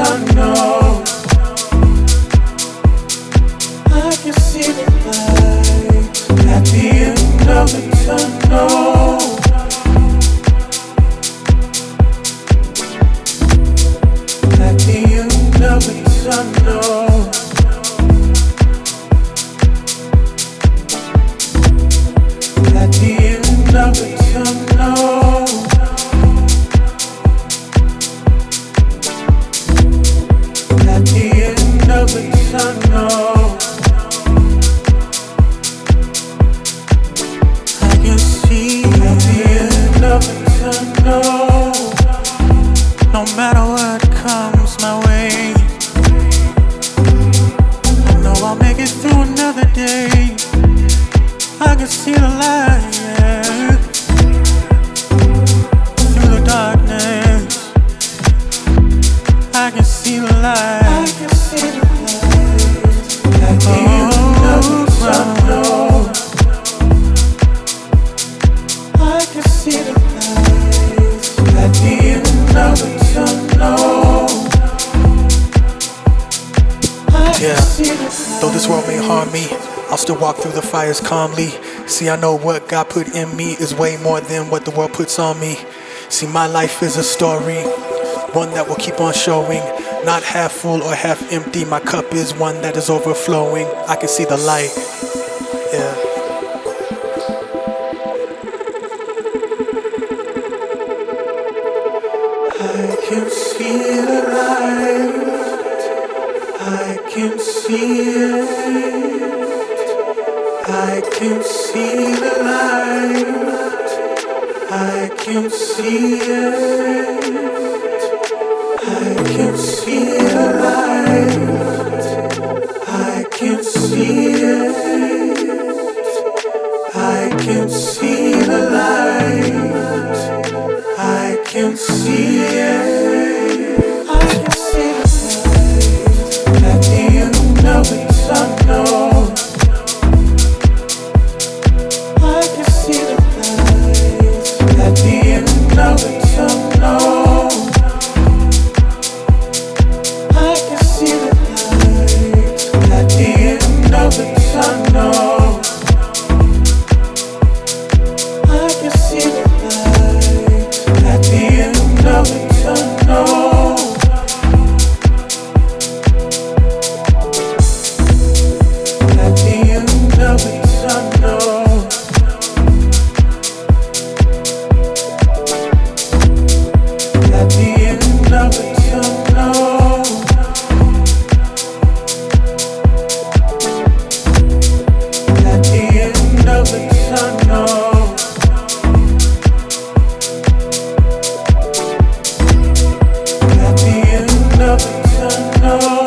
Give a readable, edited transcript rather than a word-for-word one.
tunnel. I can see the light at the end of the tunnel. At the end of the tunnel. At the end of the tunnel. At the end of the tunnel. I can see at the end of the tunnel. No matter what comes my way, I know I'll make it through another day. I can see the light, yeah. Through the darkness, I can see the light. I can see the light at the end of the tunnel. I can see the light at the end of the tunnel. Yeah, though this world may harm me, I'll still walk through the fires calmly. See, I know what God put in me is way more than what the world puts on me. See, my life is a story, one that will keep on showing. Not half full or half empty, my cup is one that is overflowing. I can see the light, yeah. I can see the light. I can see it. I can see the light. I can see it. I can see the light. I can see it. I can see the light. I can see it. I can see the light at the end of the tunnel. I can see the light at the end of the tunnel. I can see the light at the end of the tunnel. I can see the light at the end of the tunnel. At the end of the tunnel. At the end of the tunnel. At the end of the tunnel. At the end of the tunnel.